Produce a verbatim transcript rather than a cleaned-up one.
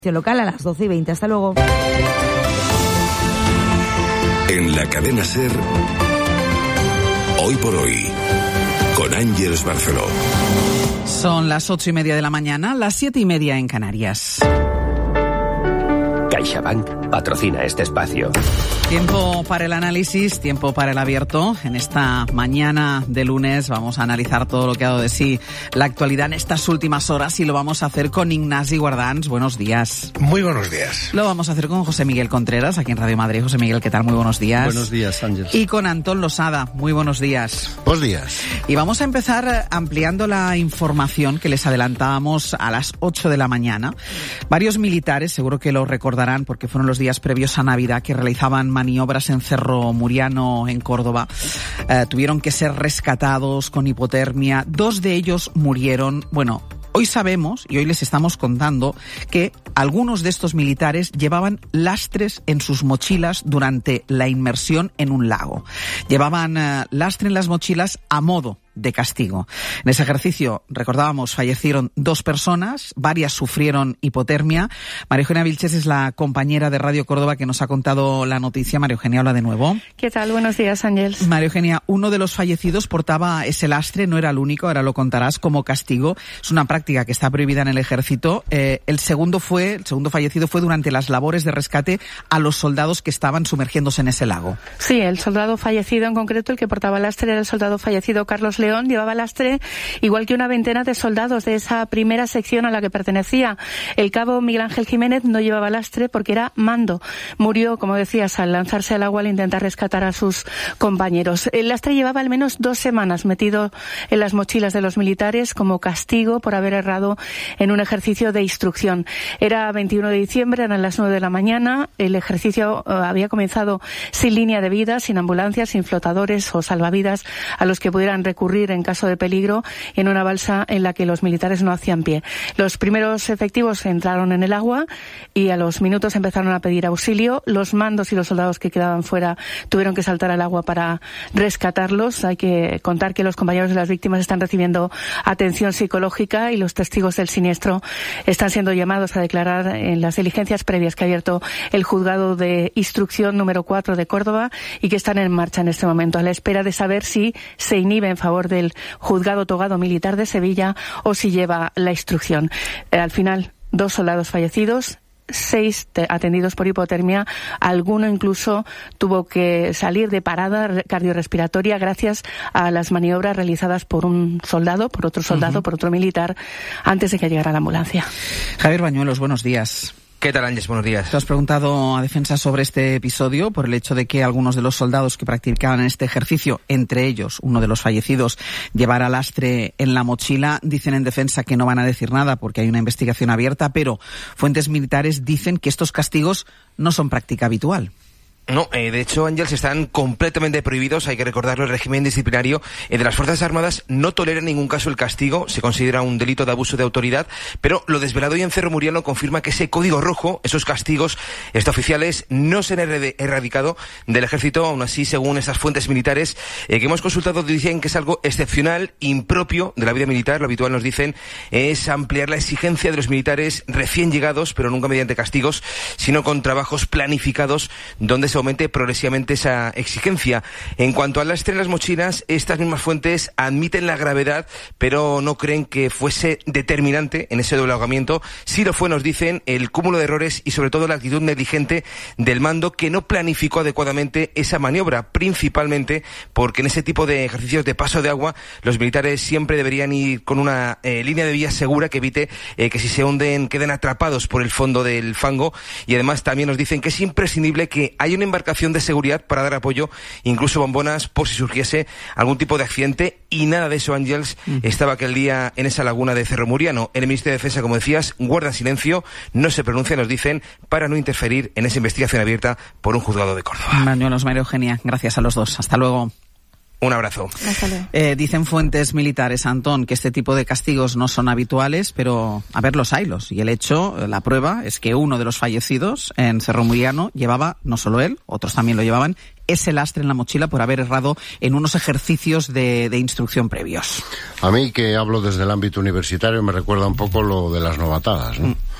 Local a las doce y veinte. Hasta luego. En la cadena SER, Hoy por Hoy, con Ángeles Barceló. Son las ocho y media de la mañana, las siete y media en Canarias. CaixaBank patrocina este espacio. Tiempo para el análisis, tiempo para el abierto. En esta mañana de lunes vamos a analizar todo lo que ha dado de sí la actualidad en estas últimas horas y lo vamos a hacer con Ignasi Guardans. Buenos días. Muy buenos días. Lo vamos a hacer con José Miguel Contreras, aquí en Radio Madrid. José Miguel, ¿qué tal? Muy buenos días. Buenos días, Ángeles. Y con Antón Losada. Muy buenos días. Buenos días. Y vamos a empezar ampliando la información que les adelantábamos a las ocho de la mañana. Varios militares, seguro que lo recordarán porque fueron los días previos a Navidad, que realizaban maniobras en Cerro Muriano, en Córdoba, eh, tuvieron que ser rescatados con hipotermia. Dos de ellos murieron. Bueno, hoy sabemos, y hoy les estamos contando, que algunos de estos militares llevaban lastres en sus mochilas durante la inmersión en un lago. Llevaban eh, lastre en las mochilas a modo de castigo. En ese ejercicio, recordábamos, fallecieron dos personas, varias sufrieron hipotermia. María Eugenia Vilches es la compañera de Radio Córdoba que nos ha contado la noticia. María Eugenia, hola de nuevo. ¿Qué tal? Buenos días, Ángeles. María Eugenia, uno de los fallecidos portaba ese lastre, no era el único, ahora lo contarás, como castigo. Es una práctica que está prohibida en el ejército. Eh, el segundo fue, el segundo fallecido fue durante las labores de rescate a los soldados que estaban sumergiéndose en ese lago. Sí, el soldado fallecido en concreto, el que portaba el lastre, era el soldado fallecido Carlos León. Llevaba lastre igual que una veintena de soldados de esa primera sección a la que pertenecía. El cabo Miguel Ángel Jiménez no llevaba lastre porque era mando. Murió, como decías, al lanzarse al agua al intentar rescatar a sus compañeros. El lastre llevaba al menos dos semanas metido en las mochilas de los militares como castigo por haber errado en un ejercicio de instrucción. Era veintiuno de diciembre, eran las nueve de la mañana. El ejercicio uh, había comenzado sin línea de vida, sin ambulancias, sin flotadores o salvavidas a los que pudieran recurrir en caso de peligro, en una balsa en la que los militares no hacían pie. Los primeros efectivos entraron en el agua y a los minutos empezaron a pedir auxilio. Los mandos y los soldados que quedaban fuera tuvieron que saltar al agua para rescatarlos. Hay que contar que los compañeros de las víctimas están recibiendo atención psicológica y los testigos del siniestro están siendo llamados a declarar en las diligencias previas que ha abierto el juzgado de instrucción número cuatro de Córdoba y que están en marcha en este momento, a la espera de saber si se inhibe en favor del juzgado togado militar de Sevilla o si lleva la instrucción. Eh, al final, dos soldados fallecidos, seis atendidos por hipotermia, alguno incluso tuvo que salir de parada cardiorrespiratoria gracias a las maniobras realizadas por un soldado, por otro soldado, uh-huh. por otro militar, antes de que llegara la ambulancia. Javier Bañuelos, buenos días. ¿Qué tal, Ángeles? Buenos días. Te has preguntado a Defensa sobre este episodio por el hecho de que algunos de los soldados que practicaban este ejercicio, entre ellos uno de los fallecidos, llevara lastre en la mochila. Dicen en Defensa que no van a decir nada porque hay una investigación abierta, pero fuentes militares dicen que estos castigos no son práctica habitual. No, eh, de hecho, Ángeles, están completamente prohibidos. Hay que recordarlo, el régimen disciplinario eh, de las Fuerzas Armadas no tolera en ningún caso el castigo. Se considera un delito de abuso de autoridad, pero lo desvelado hoy en Cerro Muriano confirma que ese código rojo, esos castigos extraoficiales, no se han erradicado del ejército. Aún así, según esas fuentes militares eh, que hemos consultado, dicen que es algo excepcional, impropio de la vida militar. Lo habitual, nos dicen, es ampliar la exigencia de los militares recién llegados, pero nunca mediante castigos, sino con trabajos planificados donde se aumente progresivamente esa exigencia. En cuanto al lastre en las mochilas, estas mismas fuentes admiten la gravedad, pero no creen que fuese determinante en ese doble ahogamiento. Sí lo fue, nos dicen, el cúmulo de errores y sobre todo la actitud negligente del mando, que no planificó adecuadamente esa maniobra, principalmente porque en ese tipo de ejercicios de paso de agua los militares siempre deberían ir con una eh, línea de vía segura que evite eh, que si se hunden queden atrapados por el fondo del fango. Y además también nos dicen que es imprescindible que haya una embarcación de seguridad para dar apoyo, incluso bombonas por si surgiese algún tipo de accidente, y nada de eso, Ángeles, mm. estaba aquel día en esa laguna de Cerro Muriano. En el Ministerio de Defensa, como decías, guardan silencio, no se pronuncia, nos dicen, para no interferir en esa investigación abierta por un juzgado de Córdoba. Bañuelos, María Eugenia, gracias a los dos. Hasta luego. Un abrazo. Eh, dicen fuentes militares, Antón, que este tipo de castigos no son habituales, pero a ver, los haylos. Y el hecho, la prueba, es que uno de los fallecidos en Cerro Muriano llevaba, no solo él, otros también lo llevaban, ese lastre en la mochila por haber errado en unos ejercicios de, de instrucción previos. A mí, que hablo desde el ámbito universitario, me recuerda un poco lo de las novatadas, ¿no? Mm.